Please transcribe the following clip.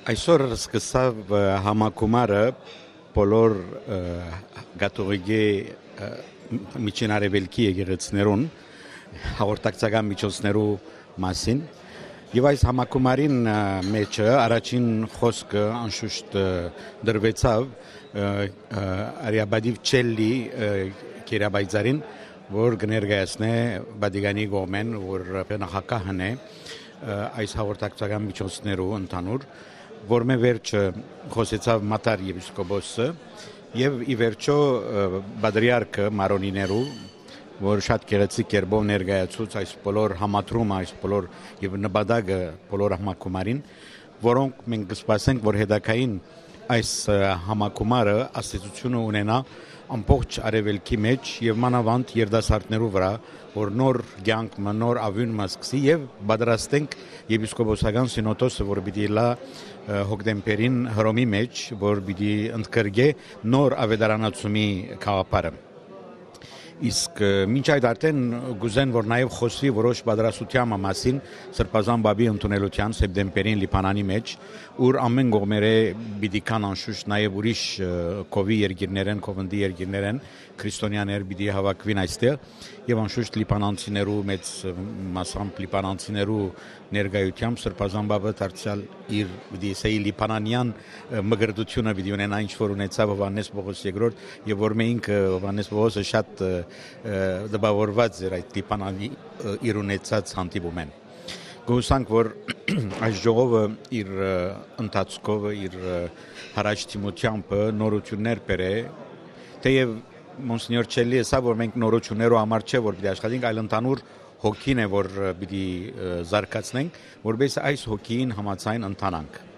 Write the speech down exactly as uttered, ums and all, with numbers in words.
Այսօր սկսավ ը, համակումարը բոլոր ը, գաթողիկե ը, միջին արևելքի եկեղեցիներուն հաղորդակցական միջոցներու մասին եւ այս համակումարին ը, մեջը առաջին խոսքը անշուշտ ը, դրվեցավ ը, ը, Արիաբադիվ Չելլի Կիրաբայցարին, որ կներկայացնե Վատիկանի կողմեն, որ նախագահն է ը, այս հաղորդակցական միջոցներու ընդհանուր, որ մե վերջը խոսեցավ Մատար եպիսկոպոսը եւ ի վերջո բադրիարքը Մարոնիներու, որ շատ գեղեցիկ կերպով ներկայացուց այս բոլոր համատրումը, այս բոլոր եւ նպատակը բոլոր համակումարին, որոնք մենք կսպասենք, որ հետագային այս համակումարը աստեցությունը ունենա ամբողջ արևելքի մեջ եւ մանավանդ երդասարտներու վրա, որ նոր կյանք, նոր ավյուն սկսի եւ պատրաստենք եպիսկոպոսական սինոդոսը, որ պիտի լա հոկտեմբերին Հռոմի մեջ, որ պիտի ընդգրկե նոր ավետարանացումի գաղափարը։ Իսկ մինչ այդ արդեն գուզեն, որ նաև խոսվի որոշ պատրաստության մասին Սրբազան Բաբի ընդունելության սեպտեմբերին Լիբանանի մեջ, ուր ամեն կողմերը պիտի կան անշուշտ նաև ուրիշ կովի երկիրներեն, կովնդի երկիրներեն, քրիստոնյաներ պիտի հավաքվին այստեղ եւ անշուշտ լիբանանցիներու մեծ մասամբ լիբանանցիներու ներկայությամբ Սրբազան Բաբը դարձյալ իր պիտի ասեի լիբանանյան մգրդությունը պիտի ունենա, ինչ որ ունեցավ Հովհաննես Պողոս երկրորդ եւ որ մենք Հովհաննես Պողոսը շատ դպավորված էր այդ Լիբանանի իր ունեցած հանդիպումեն։ Գուսանք, որ այս ժողովը իր ընթացքով, իր հարաճտիմությամբ նորություններ բերե, թեև Մոնսենյոր Չելլի ասա, որ մենք նորություններով համար չէ, որ պիտի աշխատենք, այլ ընդհանուր հոգին է, որ պիտի զարգացնենք, որպես այս հոգին համաձայն ընթանանք։